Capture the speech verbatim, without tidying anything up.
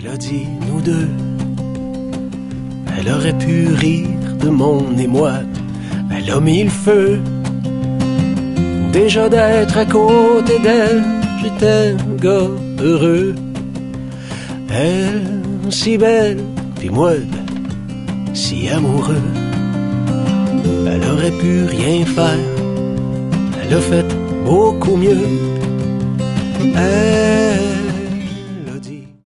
Elle a dit nous deux. Elle aurait pu rire de mon émoi. Elle a mis le feu. Déjà d'être à côté d'elle, j'étais un gars heureux. Elle, si belle, puis moi, ben, si amoureux. Elle aurait pu rien faire. Elle a fait beaucoup mieux. Elle